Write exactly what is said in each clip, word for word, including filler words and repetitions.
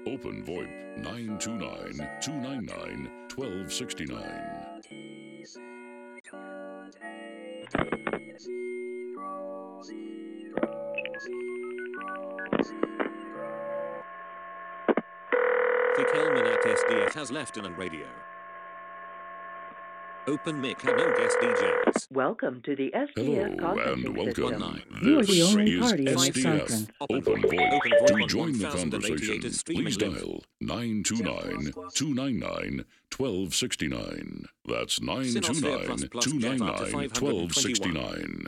Open VoIP nine two nine, two nine nine, one two six nine. Vic Hellman at S D F has left an radio. Open mic and no guest D Js. Welcome to the S D F Hello and conferencing welcome. system. You are the This only is party in S this D F conference. Open Open VoIP. VoIP To on join the one thousand conversation, eighty-eight streaming please live. dial nine two nine, two nine nine, one two six nine. That's nine two Sinosphere plus nine, plus two nine Jet up to nine, five one two six twenty-one. nine.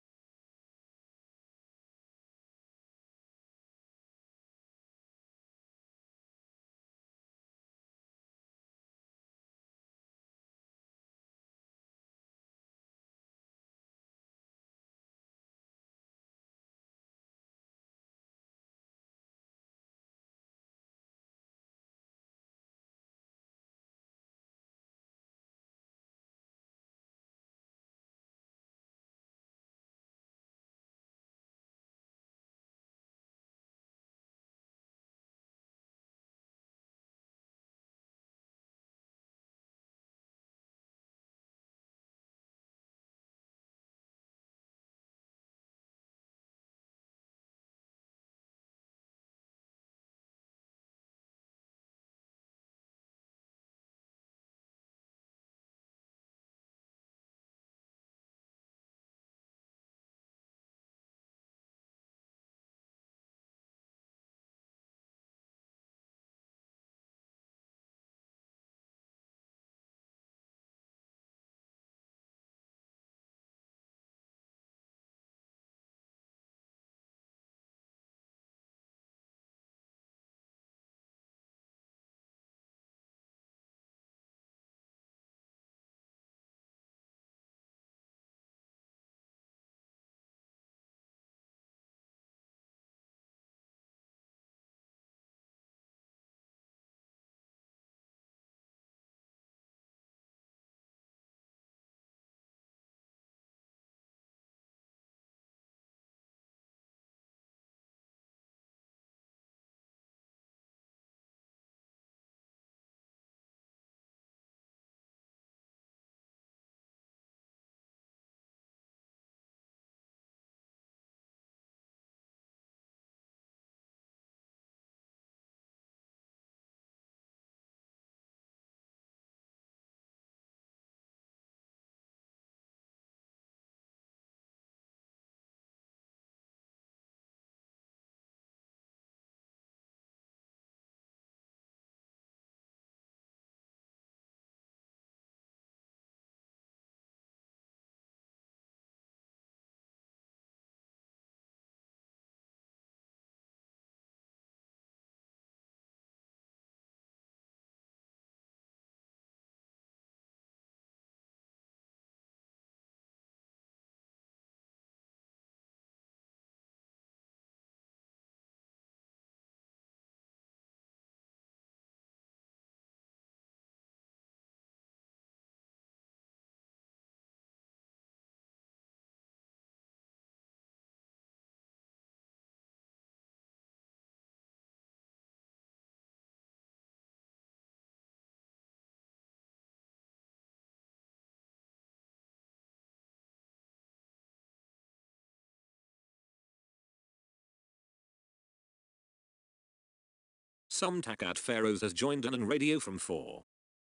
Somtak at Pharaohs has joined an radio from four.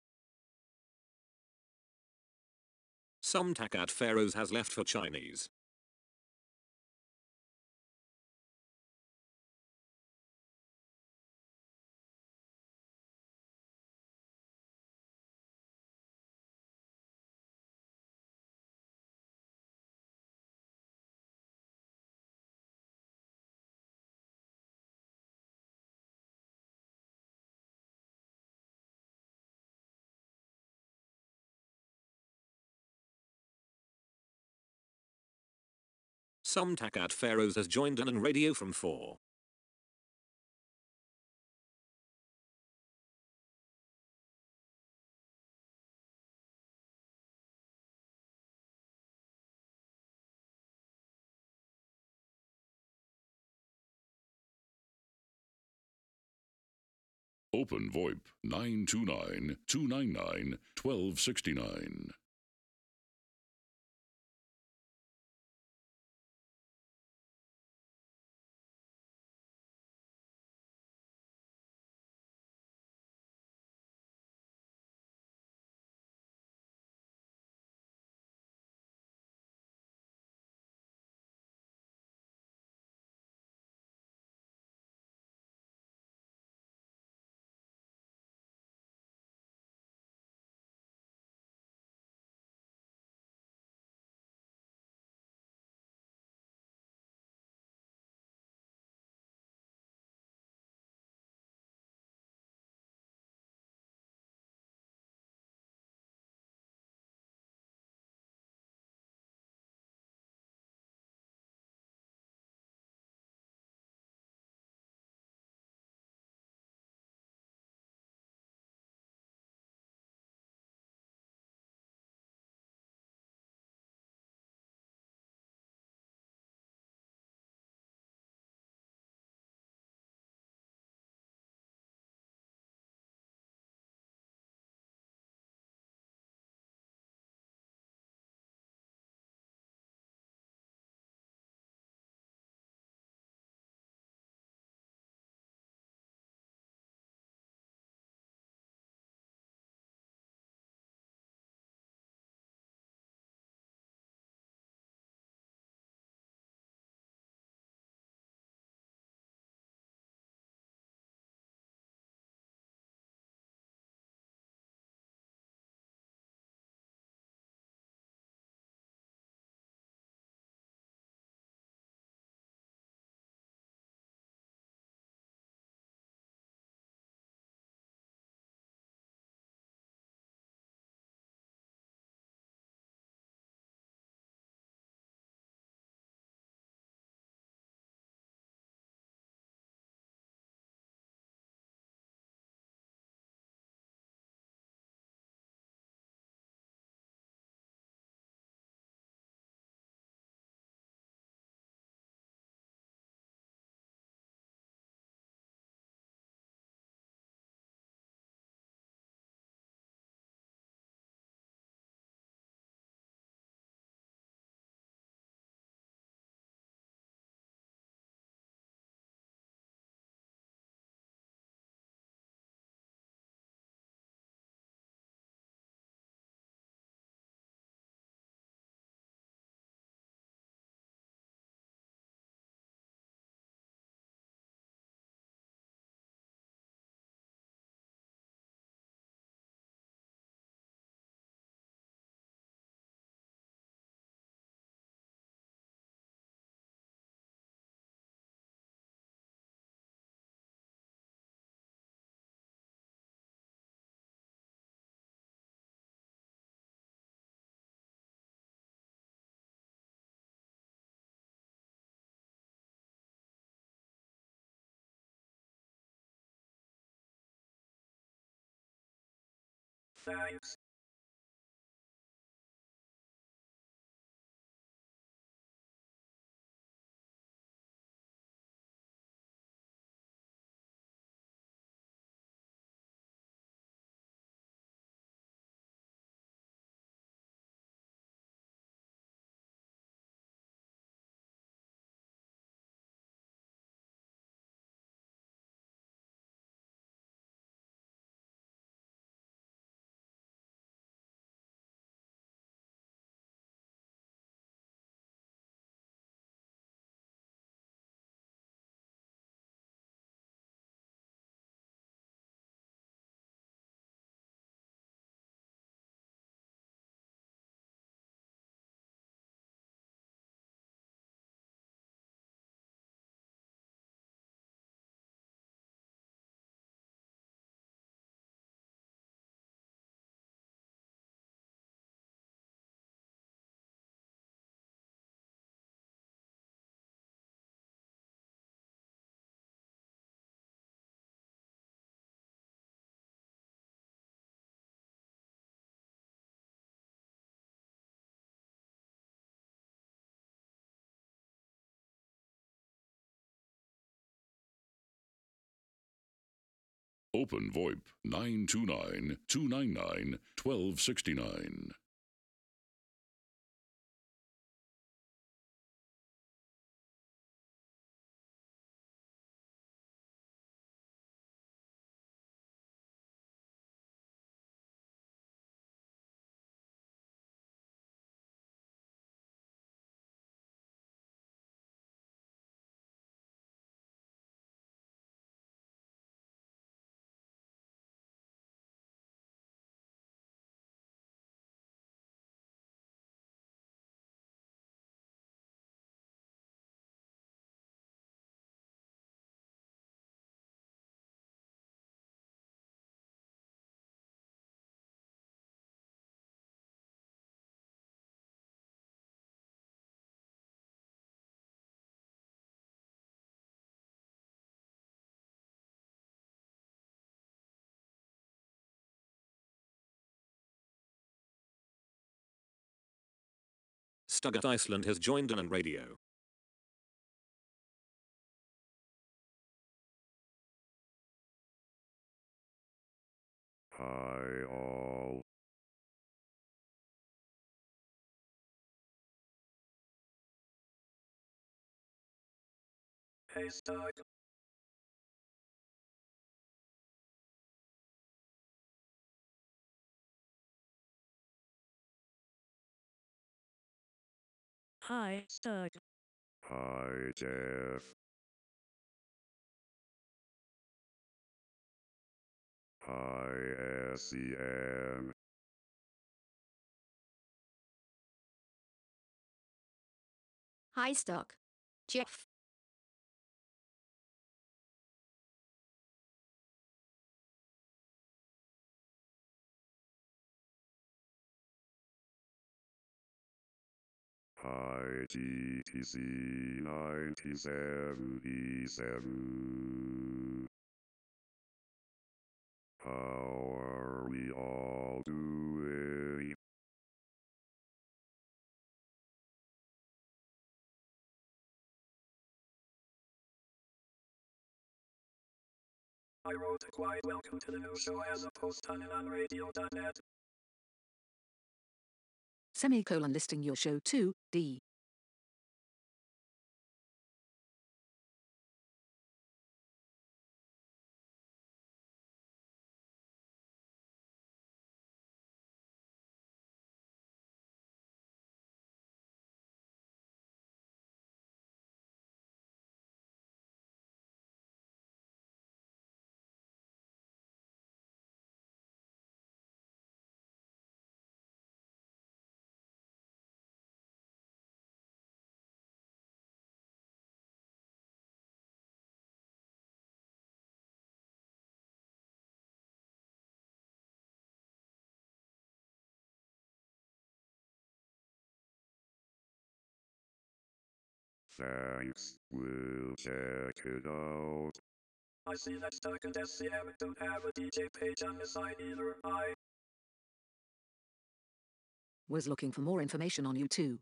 Somtak at Pharaohs has left for Chinese. Somtak at Pharaohs has joined an radio from four. Open VoIP nine two nine, two nine nine, one two six nine. Thanks. Open VoIP nine two nine, two nine nine, one two six nine. Stugat Iceland has joined on radio. Hi all. Hey Stug. Hi, Stug. Hi Jeff. Hi S E M. Hi, Stug. Jeff. Hi G T C nineteen seventy-seven. How are we all doing? I wrote a quiet welcome to the new show as a post on radio dot net. Semicolon listing your show to D. Thanks, we'll check it out. I see that Stug and S C M don't have a D J page on the site either. I Was looking for more information on you too.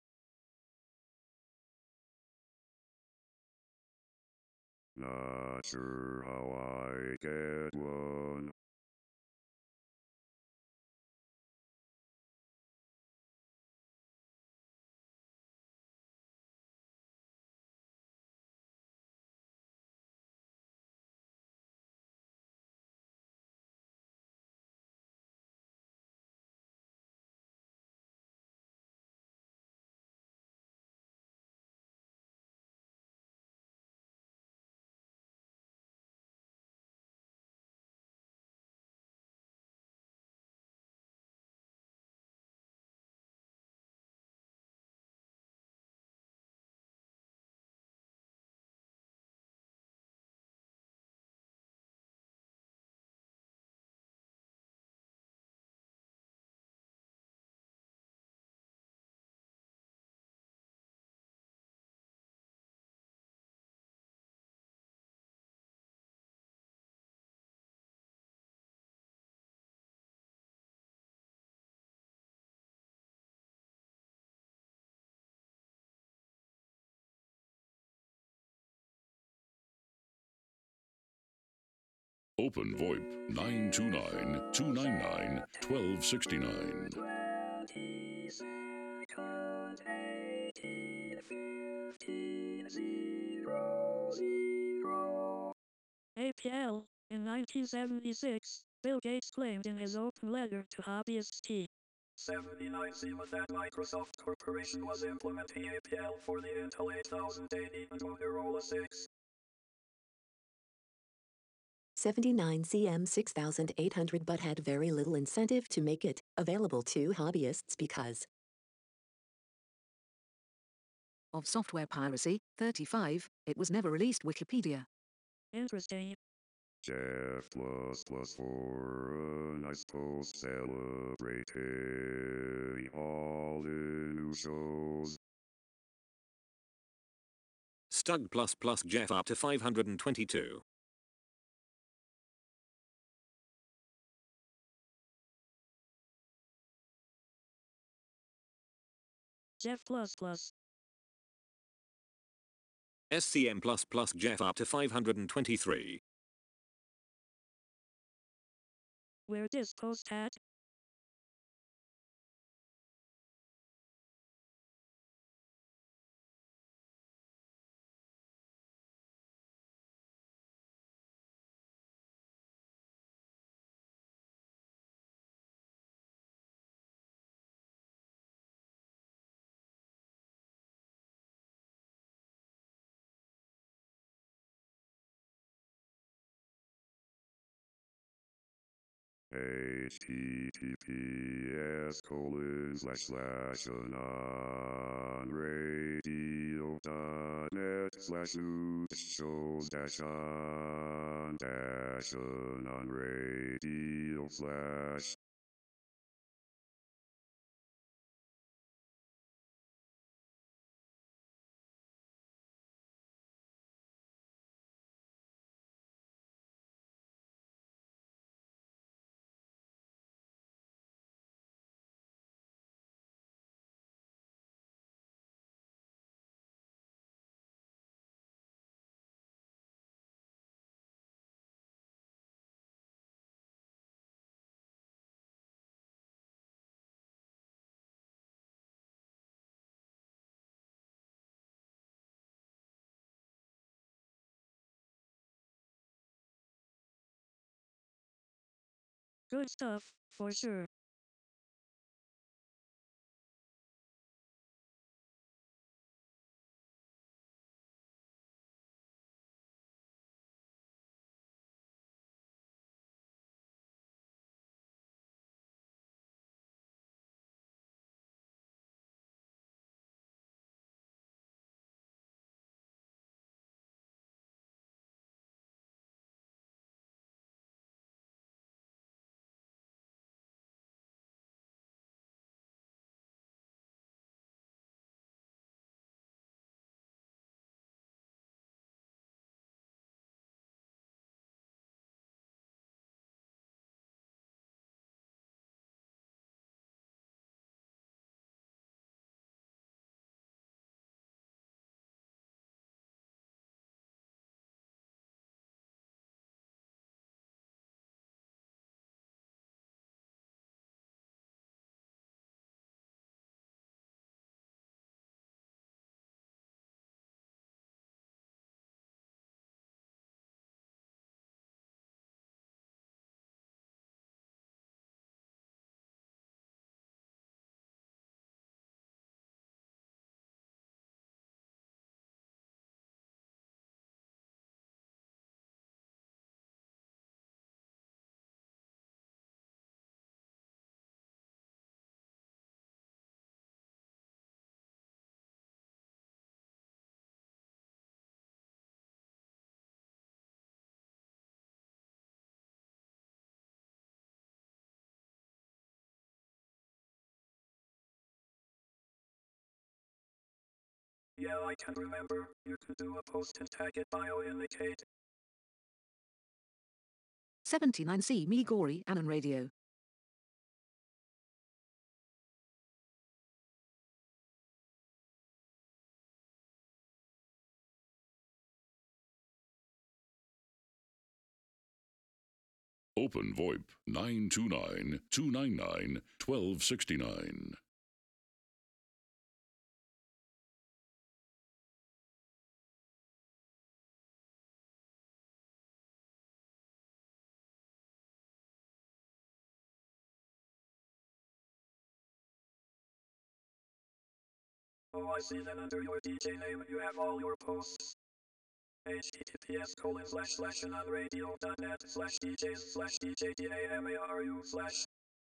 not sure how I get one. Open VoIP nine two nine, two nine nine, one two six nine. twenty-second, eighteen fifteen, zero, zero. A P L. In nineteen seventy-six, Bill Gates claimed in his open letter to hobbyists he seventy-nine seemed that Microsoft Corporation was implementing A P L for the Intel eight thousand eighty and Motorola six. seventy-nine C M six thousand eight hundred but had very little incentive to make it available to hobbyists because Of software piracy, thirty-five, it was never released. Wikipedia. interesting. Jeff plus plus for a nice post celebrating all the new shows. Stug plus plus Jeff up to five hundred twenty-two. Jeff plus plus. S C M plus plus Jeff up to five hundred twenty-three. Where this post at? https colon slash slash anon radio dot net slash news shows dash on dash anon radio slash Good stuff, for sure. Yeah, I can remember. You could do a post and tag it bio indicate. seventy-nine C Migori Anon Radio. Open VoIP nine two nine, two nine nine, one two six nine. Oh, I see that under your D J name you have all your posts. https colon slash slash anonradio.net slash DJs slash DJDAMARU slash.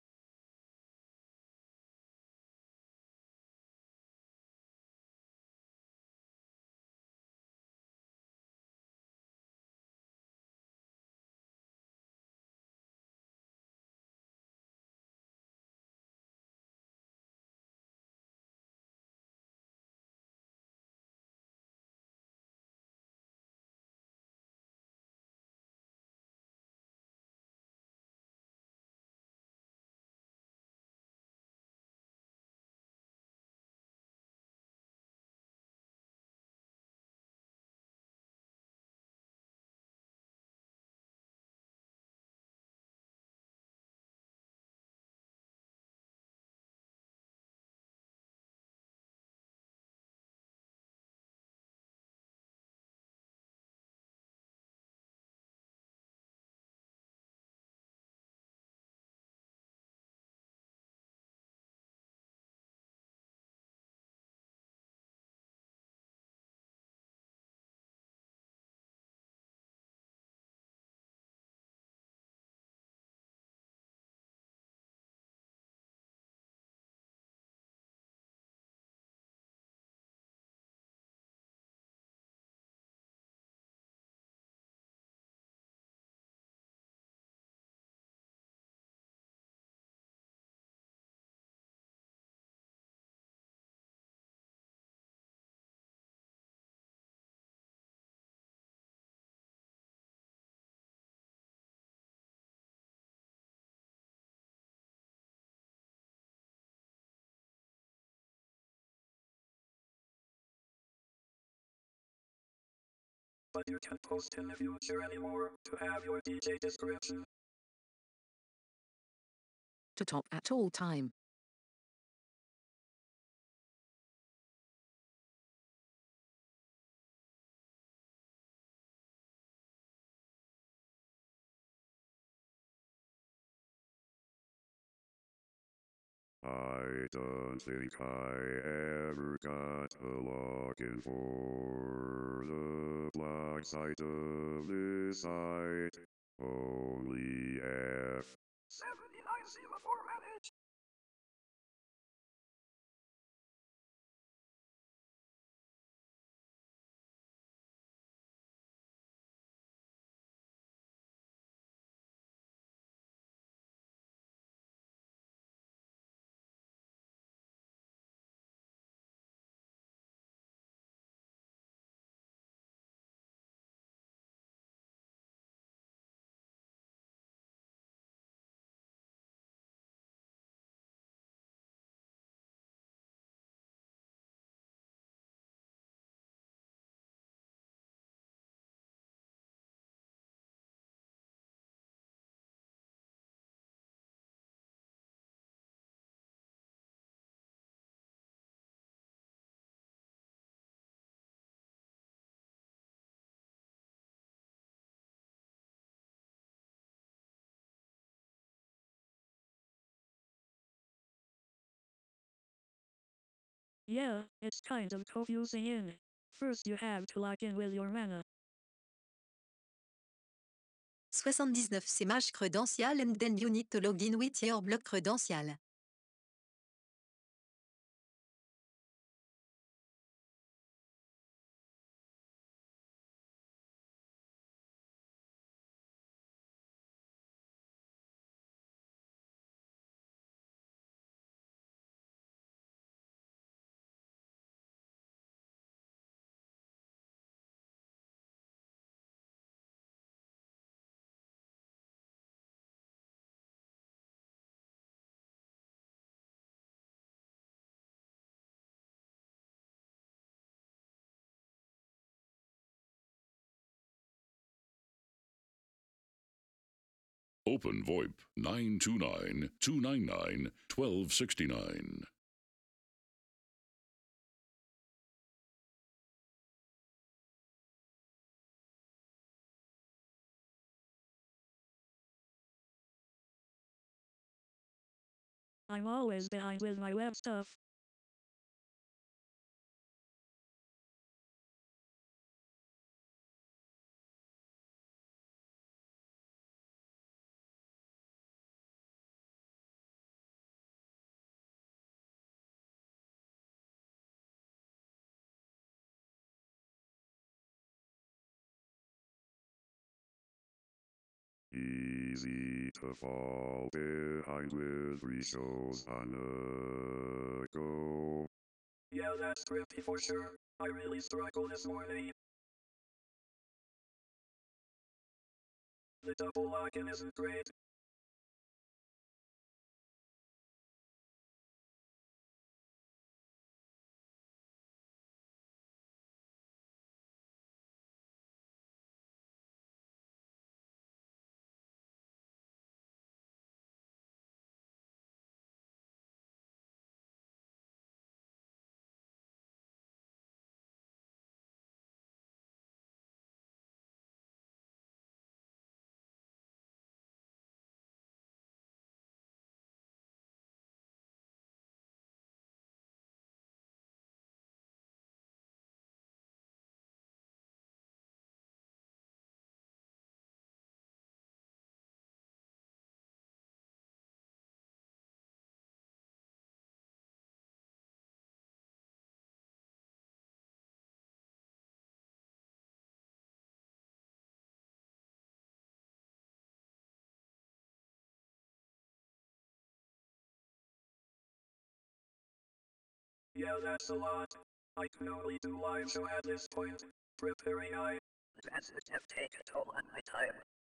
But you can't post in the future anymore to have your D J description. To top at all time. I don't think I ever got a login for the blog site of this site. Only F. seventy-nine semaphore manage. Yeah, it's kind of confusing. First you have to log in with your mana. seventy-nine c'est Mage credential and then you need to log in with your block credential. Open VoIP nine two nine, two nine nine, one two six nine. I'm always behind with my web stuff. Easy to fall behind with three shows on the go. Yeah, that's trippy for sure. I really struggled this morning. The double login isn't great. Yeah, that's a lot. I can only do live show at this point. Preparing I. That's have taken a toll on my time.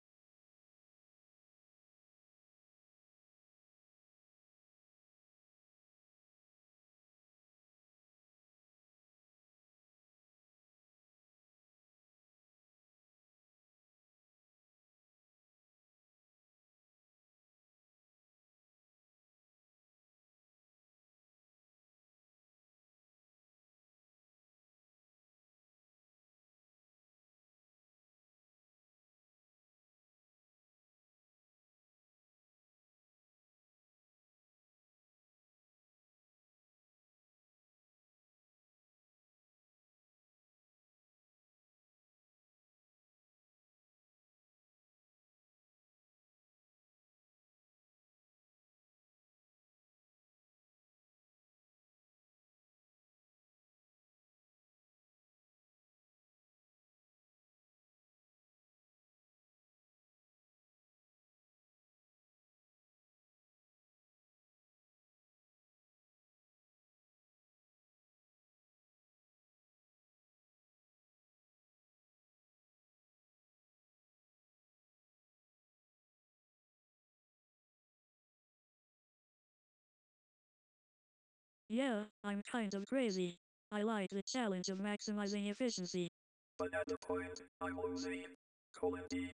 Yeah, I'm kind of crazy. I like the challenge of maximizing efficiency. But at the point, I'm losing. Colon D.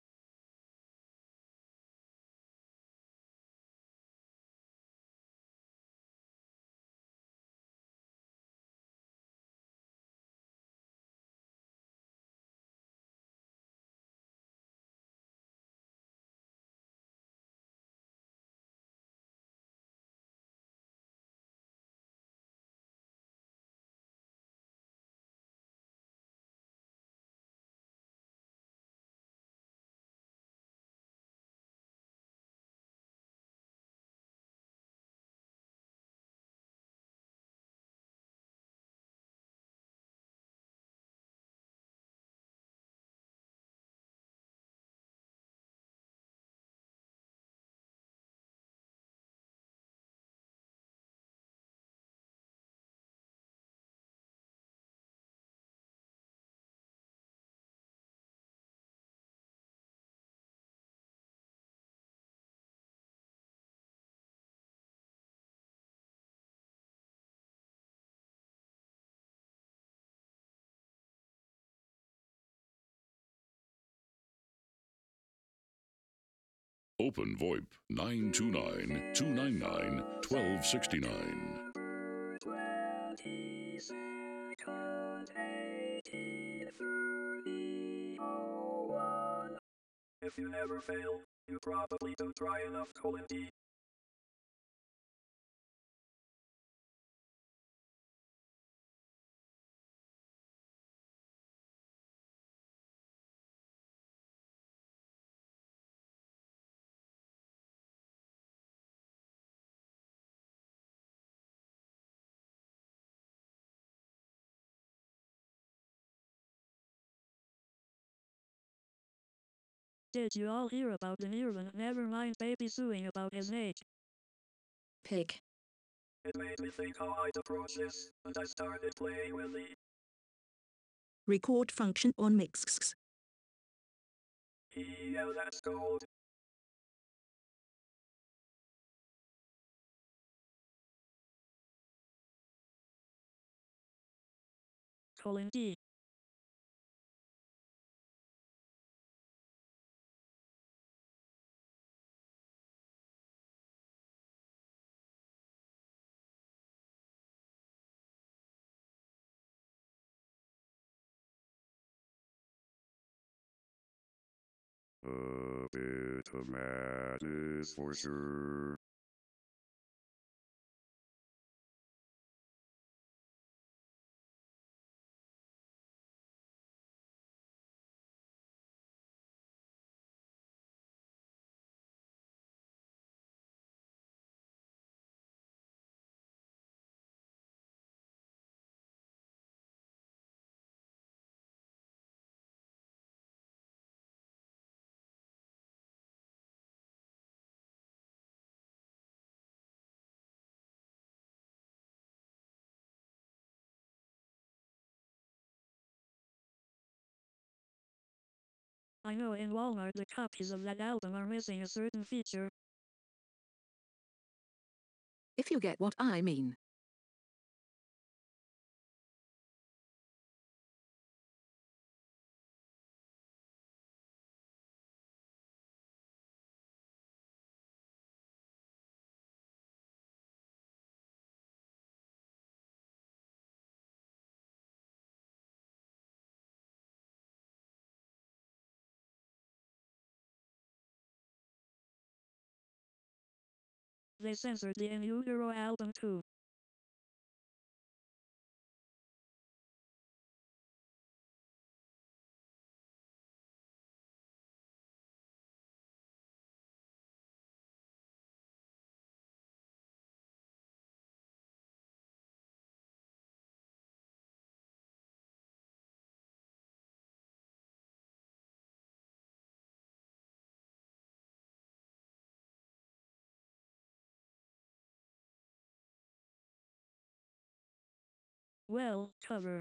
Open VoIP nine two nine, two nine nine, one two six nine. If you never fail, you probably don't try enough. Colon D. Did you all hear about the Nirvan Nevermind baby suing about his age? Pig. It made me think how I'd approach this, and I started playing with the record function on Mixx. yeah, that's gold. Colon D. A bit of madness for sure. I know in Walmart the copies of that album are missing a certain feature. If you get what I mean. They censored the In Utero album too. Well, cover.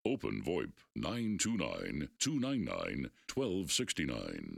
Open VoIP nine two nine, two nine nine, one two six nine.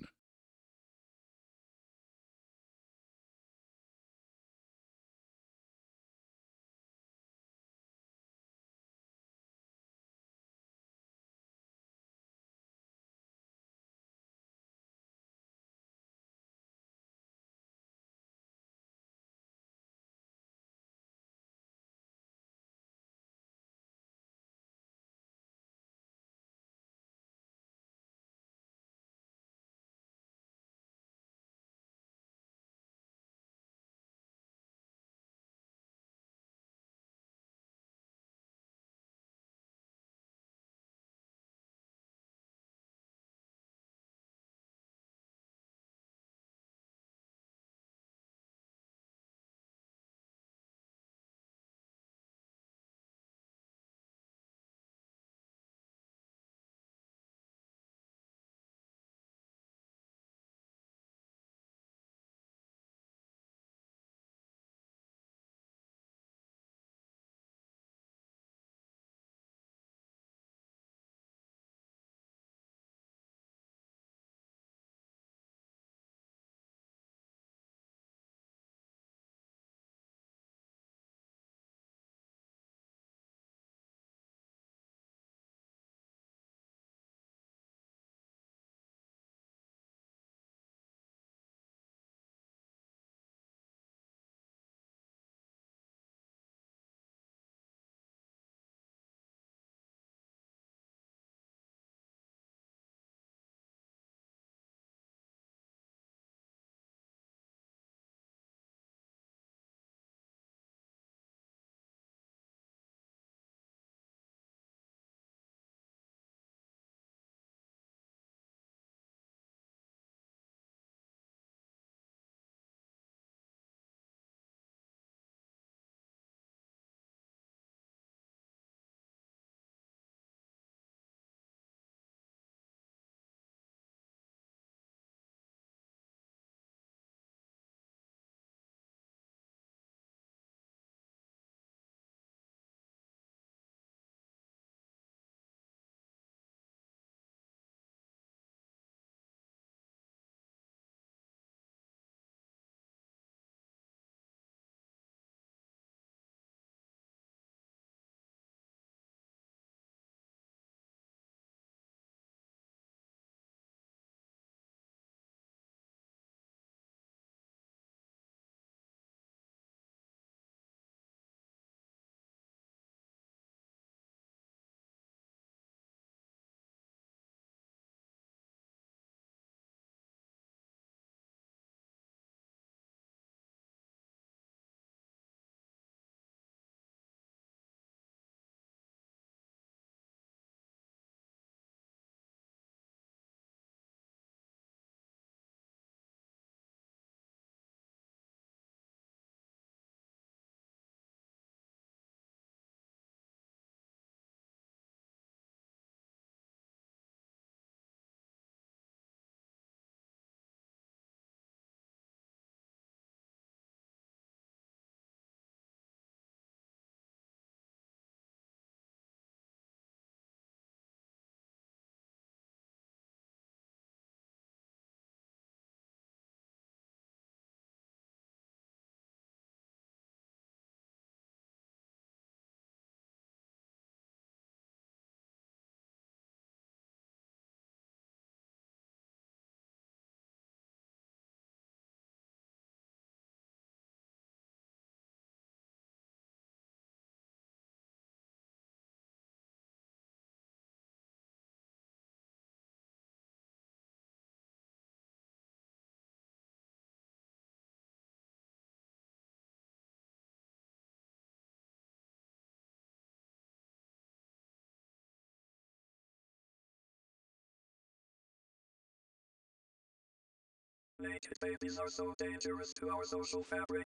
Naked babies are so dangerous to our social fabric.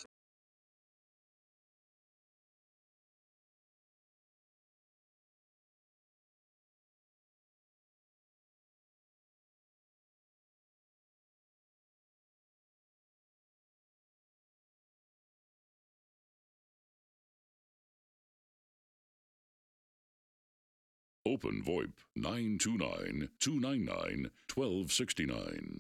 Open VoIP nine two nine, two nine nine, one two six nine.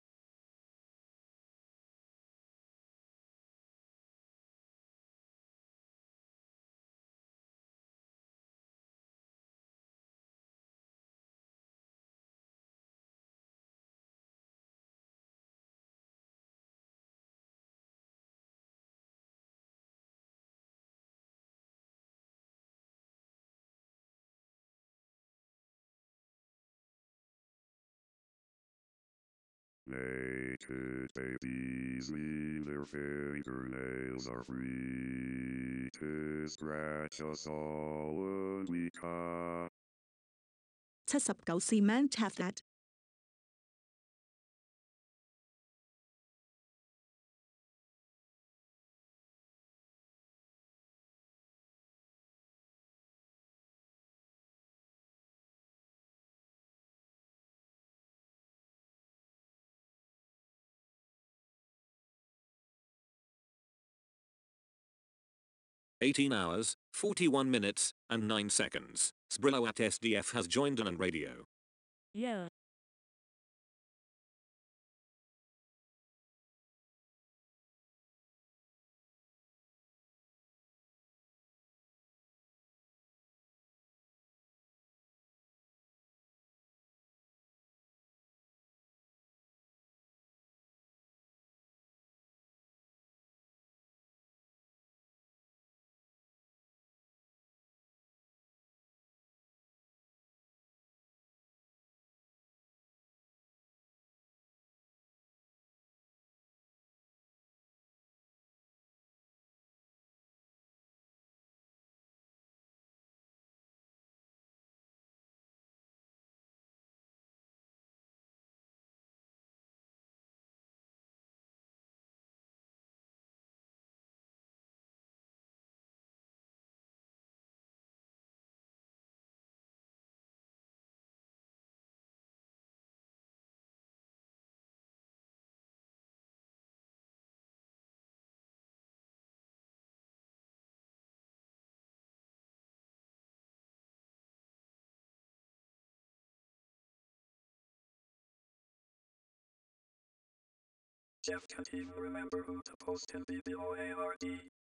Naked babies leave their fingernails are free to scratch us all and we can. 七十九 cement have that. eighteen hours, forty-one minutes, and nine seconds. Sbrillo at S D F has joined on radio. Yeah. Jeff can't even remember who to post in B B O A R D.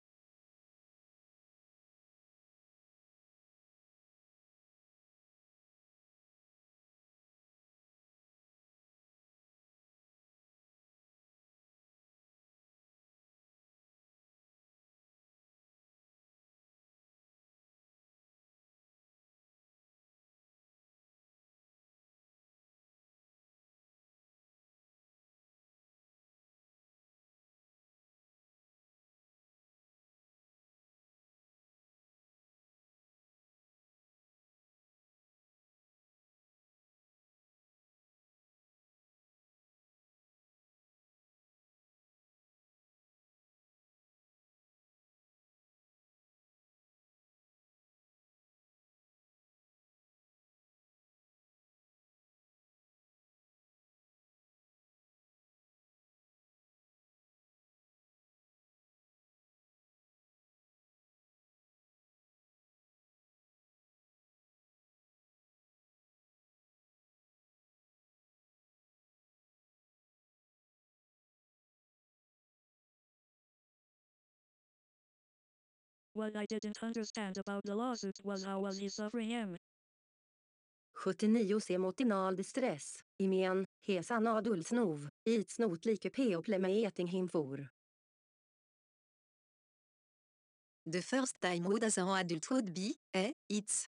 What I didn't understand about the lawsuit was how was he suffering him. sjuttionio semotinal distress, imen, hesan adultsnov, itsnot like p och plemme eting himfor. The first time would as an adult would be, eh, it's.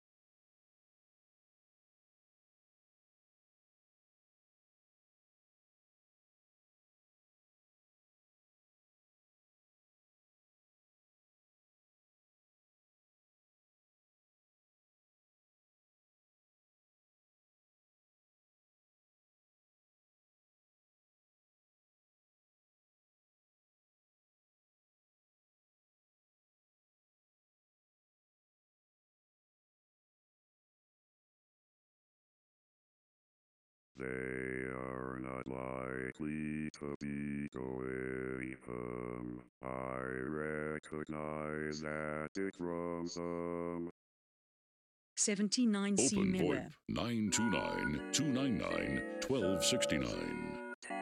They are not likely to be going home. I recognize that it from some. seventy-nine C Open mirror. VoIP nine two nine, two nine nine, one two six nine.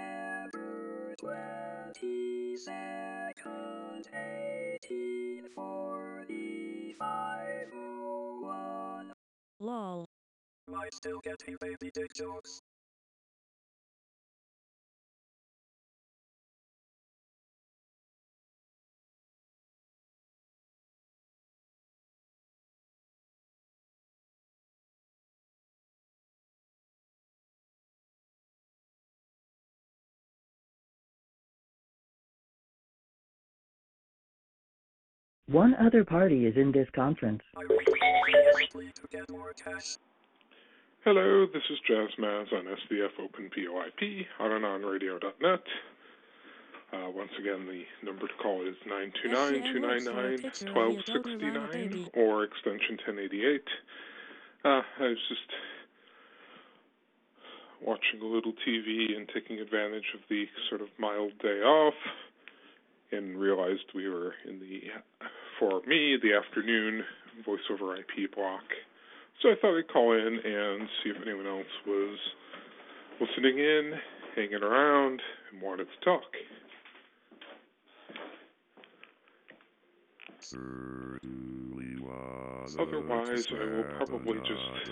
twenty-second, eighteen forty-five oh one. Lol. Might still getting baby dick jokes. One other party is in this conference. To get more cash. Hello, this is Jazz Maz on S D F Open P O I P on and on radio dot net. Uh, once again, the number to call is nine two nine, two nine nine, one two six nine or extension ten eighty-eight. Uh, I was just watching a little T V and taking advantage of the sort of mild day off and realized we were in the, for me, the afternoon voice over I P block. So I thought I'd call in and see if anyone else was listening in, hanging around, and wanted to talk. Otherwise, I will probably just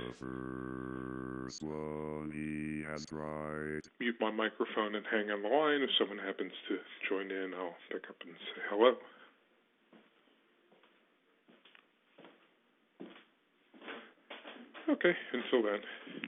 mute my microphone and hang on the line. If someone happens to join in, I'll pick up and say hello. Okay, until then.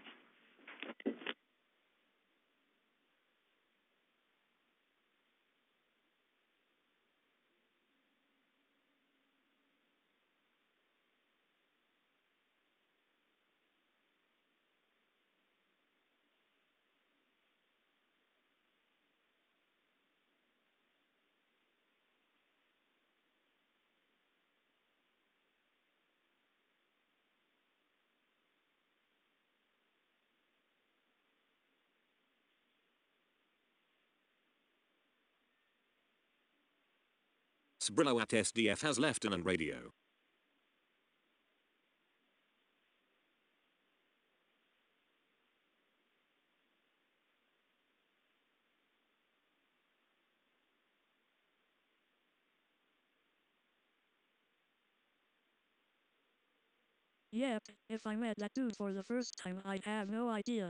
Sbrillo at S D F has left an radio. Yep, if I met that dude for the first time I'd have no idea.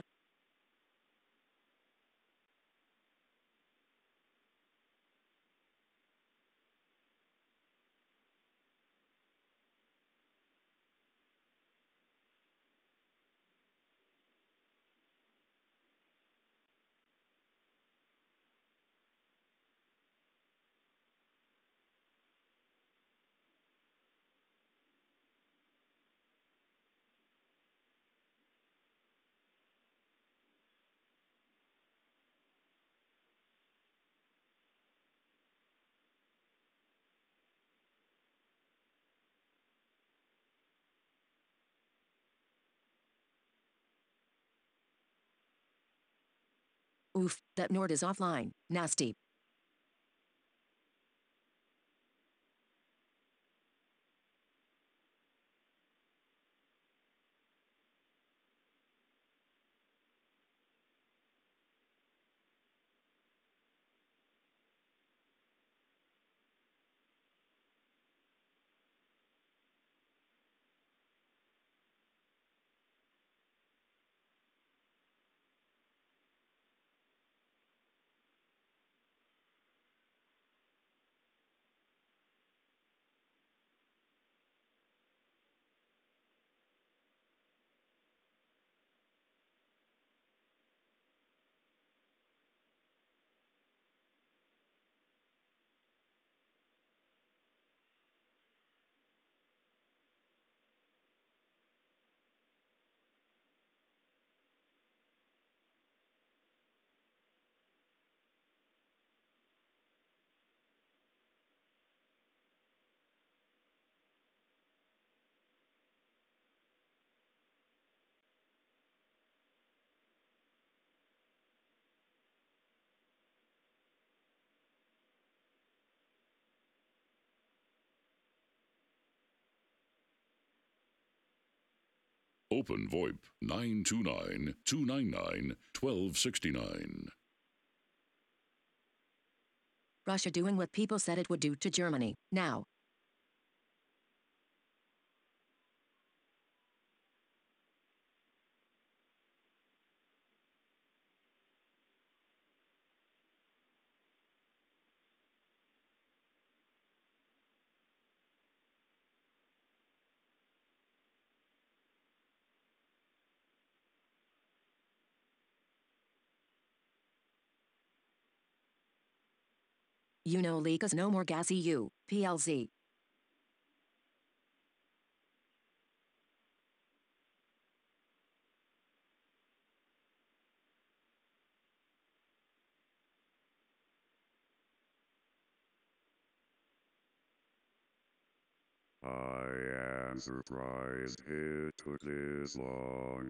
Oof, that Nord is offline. Nasty. Open VoIP nine two nine, two nine nine, one two six nine. Russia doing what people said it would do to Germany, now. You know Likas no more gas E U, P L Z. I am surprised it took this long.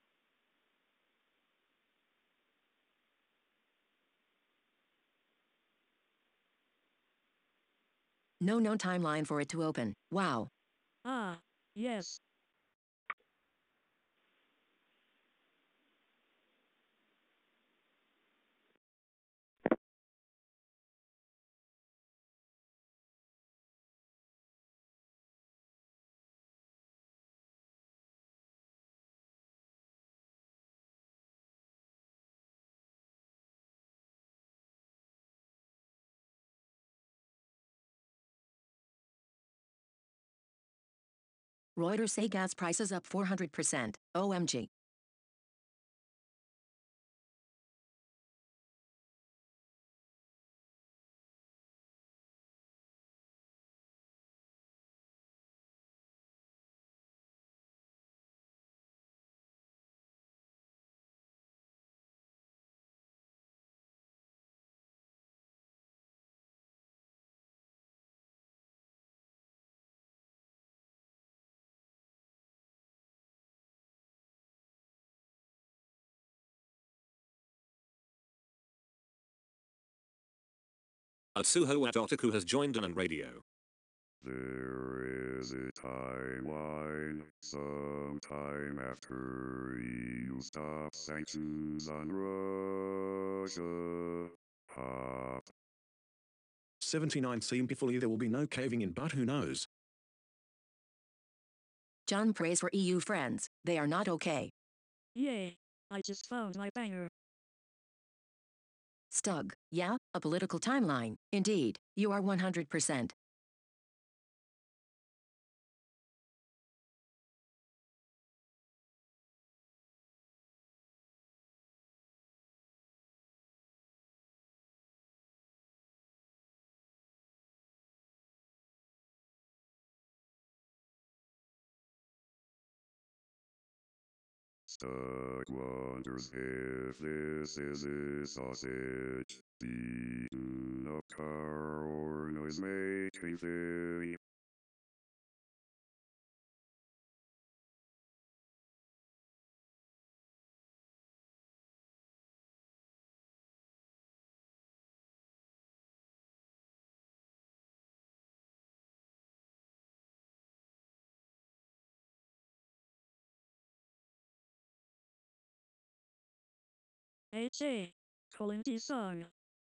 No known timeline for it to open. Wow. Ah, yes. Reuters say gas prices up four hundred percent. O M G. Atsuho at Otaku has joined on radio. There is a timeline, sometime after E U stops sanctions on Russia. Pop. seventy-nine simply there will be no caving in, but who knows? John prays for E U friends. They are not okay. Yay, I just found my banger. Stug, yeah, a political timeline. Indeed, you are one hundred percent. Stuck wonders if this is a sausage. Beaten up car or noise making thing. H A. Colin D. Song.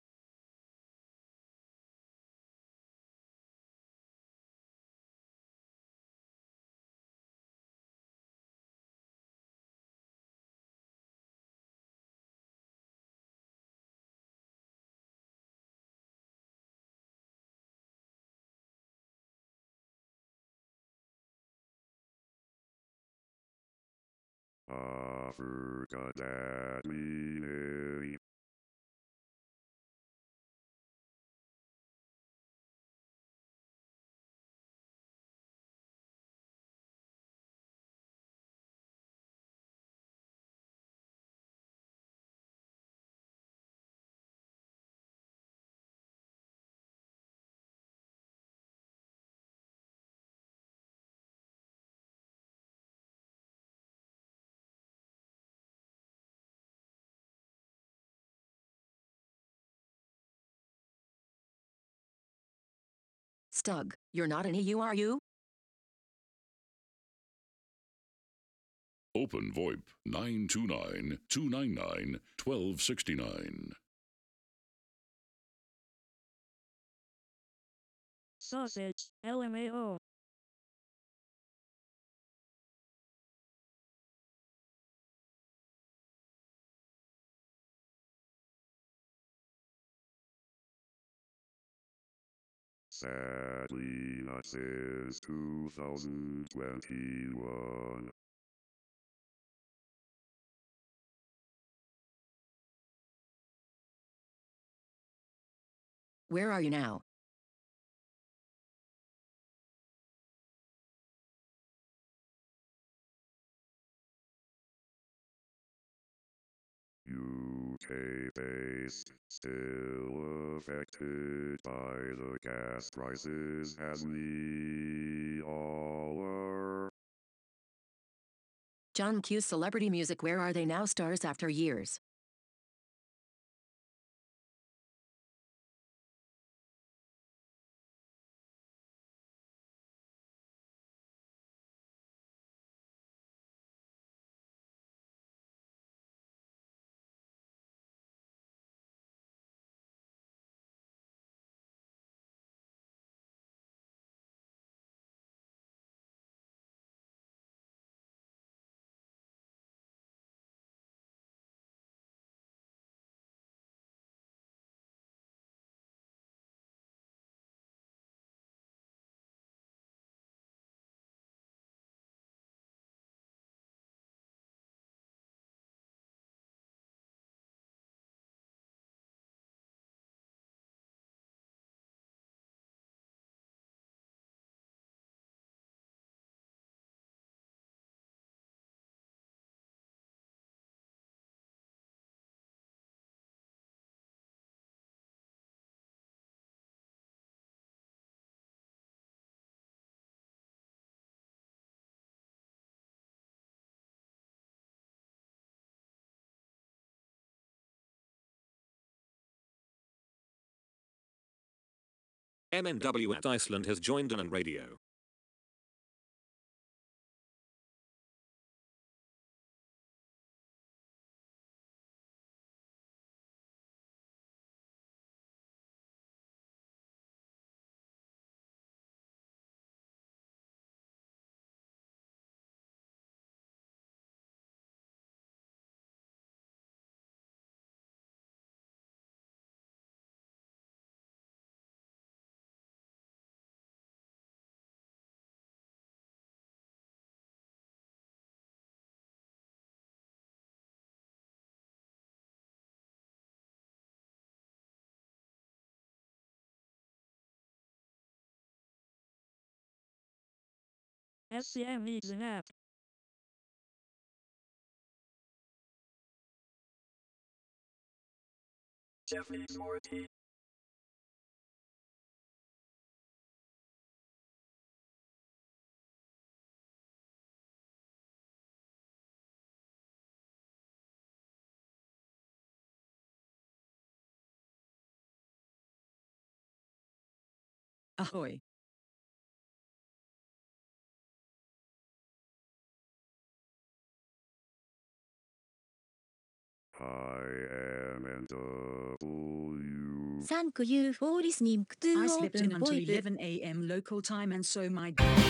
I forgot that meaning. Stug, you're not an E U, are you? Open VoIP nine two nine, two nine nine, one two six nine. Sausage, L M A O. Sadly, that says two thousand twenty-one. Where are you now? U K-based, still affected by the gas prices as we all are. John Q's Celebrity Music. Where are they now? Stars after years. M N W at Iceland has joined on radio. S C M needs an app. Jeff needs more tea. Ahoy. I am N W. Thank you for listening to I slept in until Open VoIP. eleven a m local time and so my